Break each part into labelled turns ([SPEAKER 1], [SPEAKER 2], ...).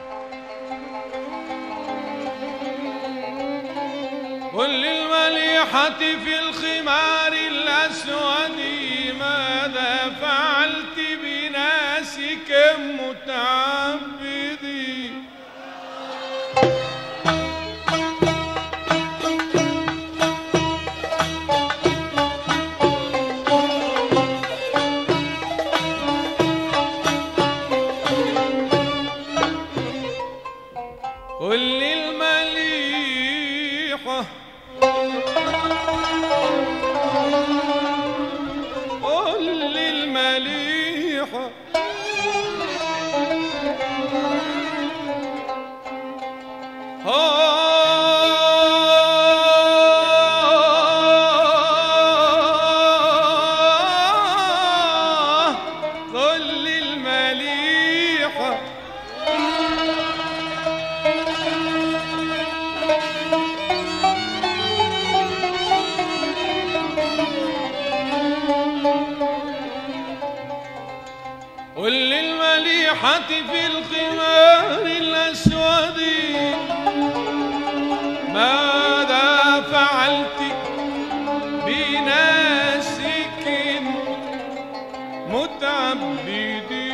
[SPEAKER 1] قل للمليحة في الخمار الأسود ماذا فعلت بناسك متعبدي. قل للمليحة قل للمليحة قل للمليحة قل للمليحة في الخمار الأسود ماذا فعلت بناسك متعبدي.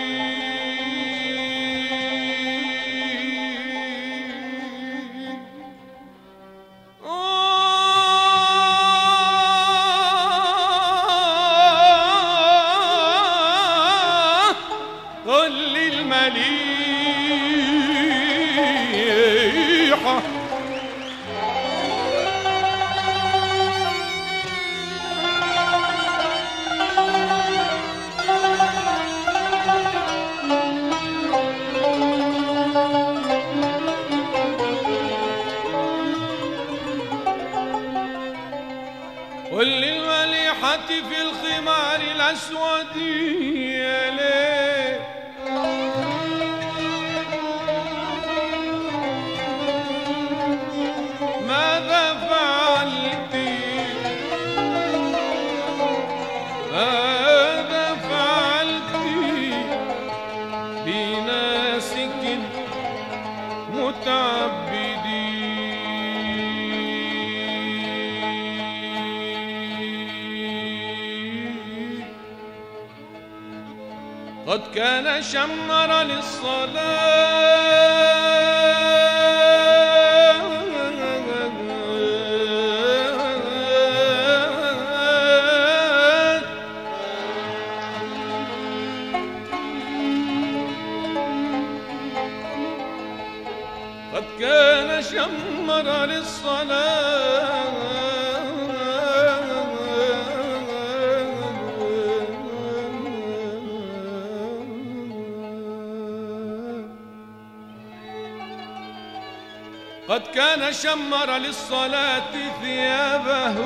[SPEAKER 1] قل للمليحة قل للمليحة في الخمار الأسود يا ليه ماذا فعلت بناسك متعبدي. قد كان شمر للصلاة قد كان شمر للصلاة قد كان شمر للصلاة ثيابه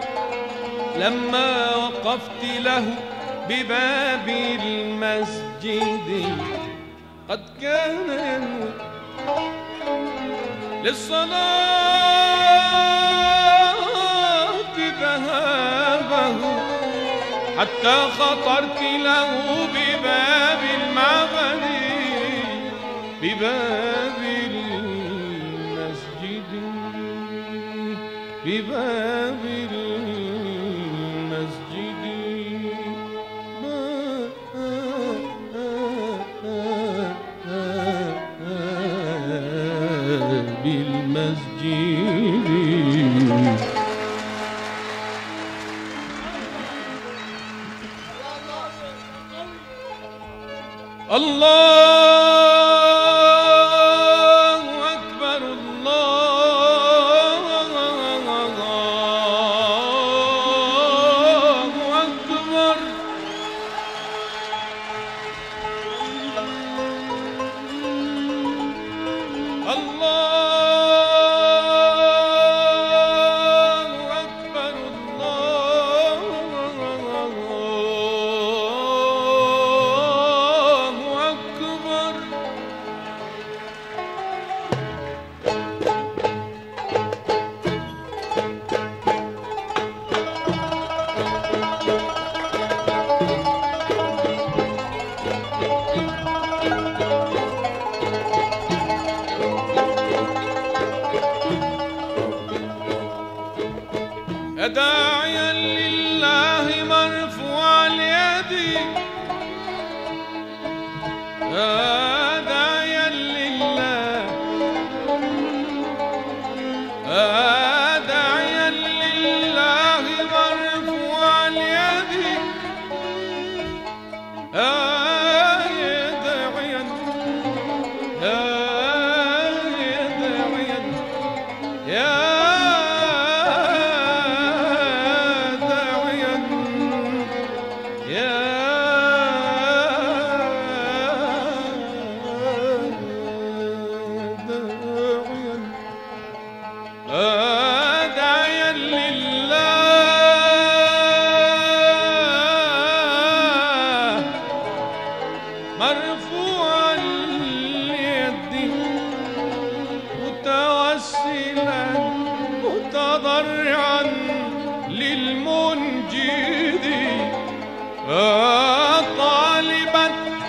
[SPEAKER 1] لما وقفت له بباب المسجد. قد كان ينوي للصلاة ذهابه حتى خطرت له بباب المعبد بباب المسجد بباب المسجد بالمسجد. الله أكبر الله أكبر. الله أكبر. داعيا لله مرفوع اليد، يا داعيا لله، يا داعيا لله مرفوع اليد، يا داعيا، يا داعيا، يا داعيا لله مرفوع اليد، متوسلا متضرعا للمنجد، طالبا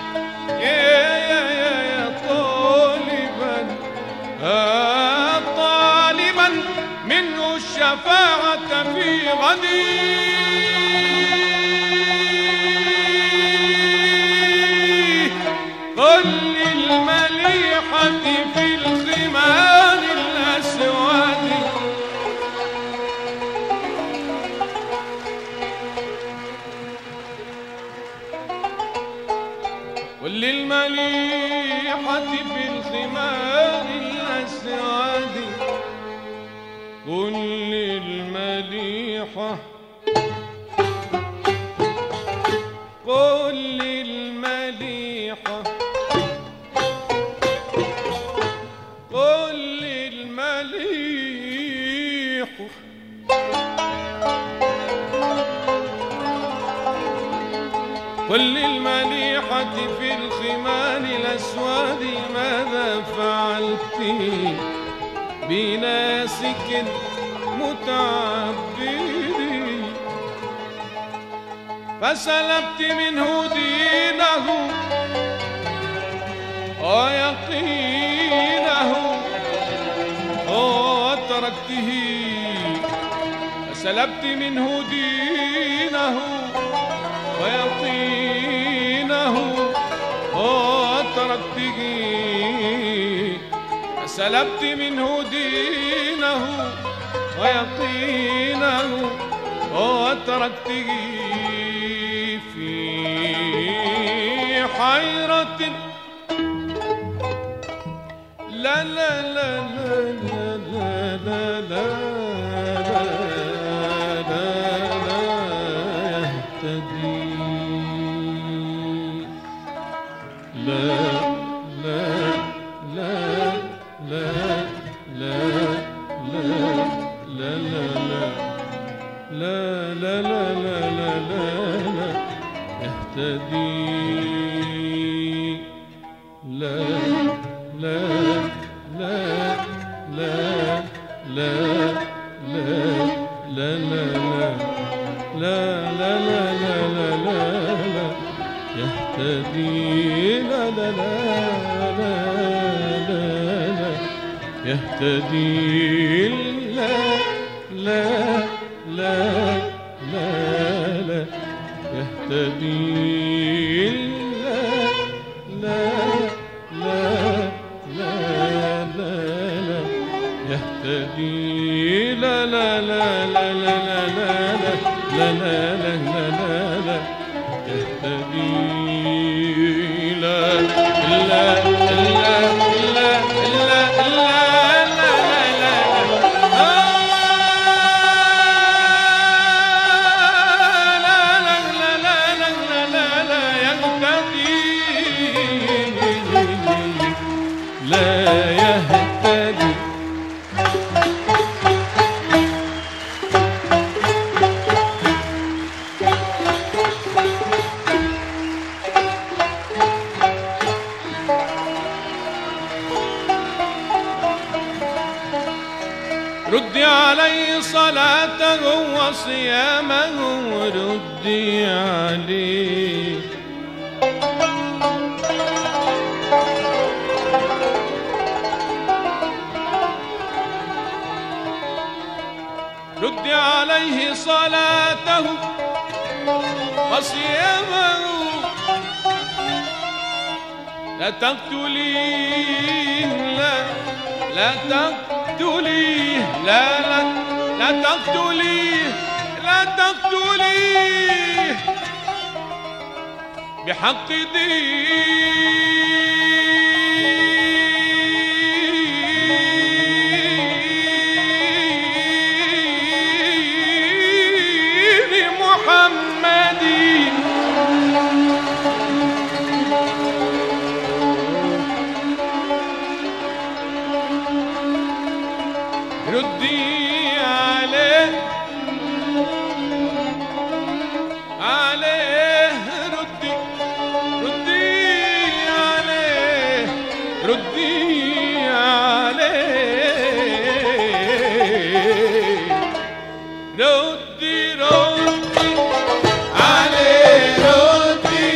[SPEAKER 1] يا طالبا، طالبا منه الشفاعة في غدي، قل للمليحة في الخمار الأسود، قل للمليحة في الخمار الأسود، قل للمليحة، قل للمليحة، قل للمليحة، قل للمليحة في الخمار الأسود، ماذا فعلت بناسك متعبد، فسلبت منه دينه ويقينه وتركته، فسلبت منه دينه ويقينه وتركته، فسلبت منه دينه ويقينه وتركته في حيرة، لا لا لا لا لا لا لا لا لا يهتدي، لا لا لا لا لا لا لا لا لا لا لا لا لا لا يهتدي، لا لا لا لا لا لا لا لا لا لا لا لا لا يهتدي، لا لا لا لا لا لا يهتدي، لا لا لا لا لا يهتدي، لا لا لا لا لا لا يهتدي، لا لا لا لا لا لا لا لا لا لا لا يهتدي، لا لا لا لا لا ردي علي صلاته وصيامه، ردي عليه ردي علي عليه صلاته وصيامه لا تقتليه لا تقتليه لا تقتليه لا تقتليه بحق دين محمد. ردي عليه ردي عليه ردي عليه ردي عليه ردي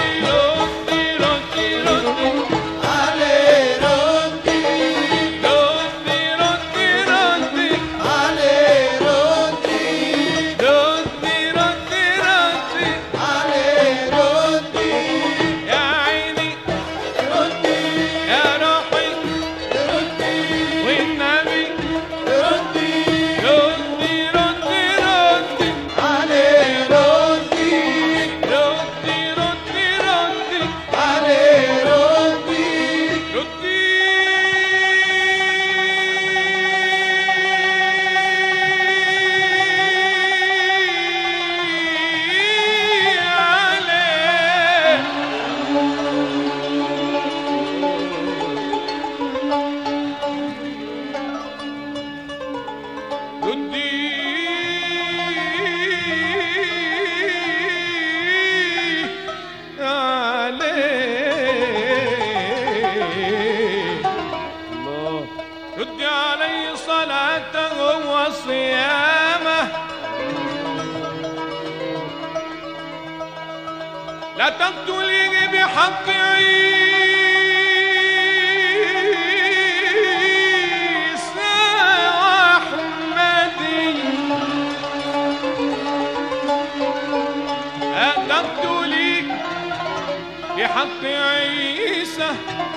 [SPEAKER 1] عليه ردي عليه ردي يا عيني يا روحي والنبي ردي عليه ردي عليه ردي ردي علي صلاته وصيامه لا تقتليه بحق عيسى وأحمد لا تقتليه بحق عيسى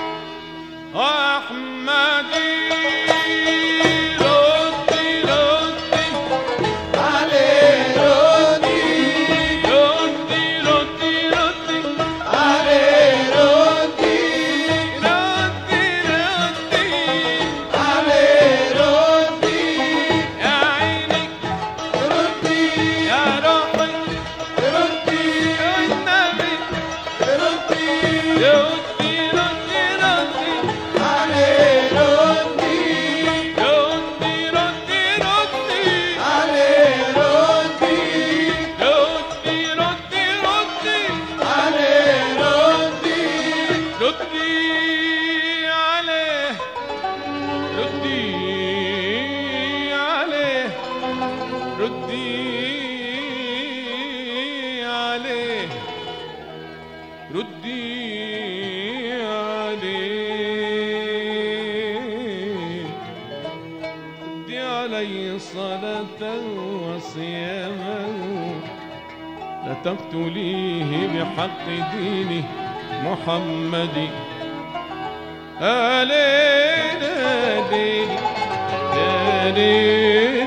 [SPEAKER 1] وأحمد ردي علي صلاته وصيامه لا تقتليه بحق دين محمد. آلي